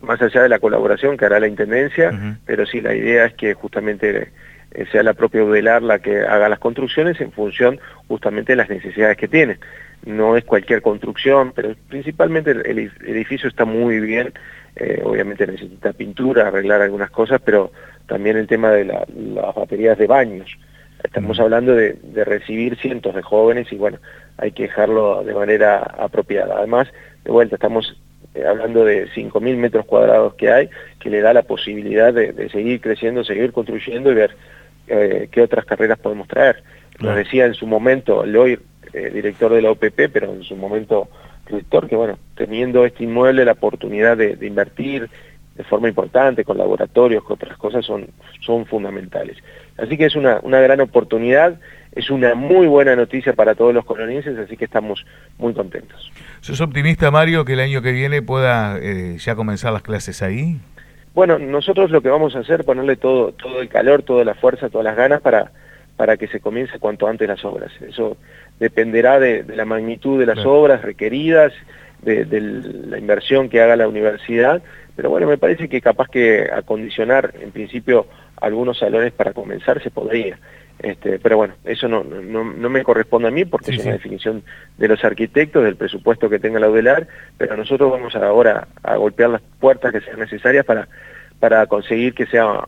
más allá de la colaboración que hará la Intendencia, pero sí, la idea es que justamente sea la propia UDELAR la que haga las construcciones en función justamente de las necesidades que tiene. No es cualquier construcción, pero principalmente el edificio está muy bien, obviamente necesita pintura, arreglar algunas cosas, pero también el tema de las baterías de baños. Estamos hablando de recibir cientos de jóvenes y bueno, hay que dejarlo de manera apropiada. Además, de vuelta, estamos hablando de 5.000 metros cuadrados que hay, que le da la posibilidad de seguir creciendo, seguir construyendo y ver qué otras carreras podemos traer. Nos decía en su momento el hoy director de la OPP, pero en su momento rector, que bueno, teniendo este inmueble la oportunidad de invertir de forma importante, con laboratorios, con otras cosas, son fundamentales. Así que es una gran oportunidad, es una muy buena noticia para todos los colonienses, así que estamos muy contentos. ¿Sos optimista, Mario, que el año que viene pueda ya comenzar las clases ahí? Bueno, nosotros lo que vamos a hacer, ponerle todo el calor, toda la fuerza, todas las ganas para que se comience cuanto antes las obras. Eso dependerá de la magnitud de las obras requeridas, de la inversión que haga la universidad, pero bueno, me parece que capaz que acondicionar en principio algunos salones para comenzar se podría. Pero bueno, eso no me corresponde a mí porque es una definición de los arquitectos, del presupuesto que tenga la UDELAR, pero nosotros vamos ahora a golpear las puertas que sean necesarias para conseguir que sea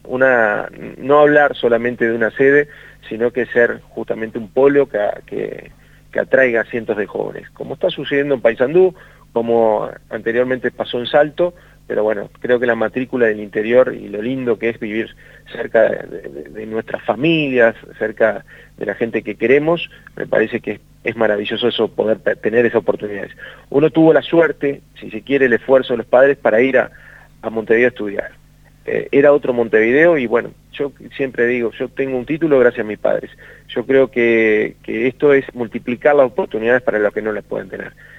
no hablar solamente de una sede, sino que ser justamente un polo que atraiga a cientos de jóvenes, como está sucediendo en Paysandú, como anteriormente pasó en Salto, pero bueno, creo que la matrícula del interior y lo lindo que es vivir cerca de nuestras familias, cerca de la gente que queremos, me parece que es maravilloso eso, poder tener esas oportunidades. Uno tuvo la suerte, si se quiere, el esfuerzo de los padres para ir a Montevideo a estudiar. Era otro Montevideo y bueno, yo siempre digo, yo tengo un título gracias a mis padres. Yo creo que esto es multiplicar las oportunidades para los que no las pueden tener.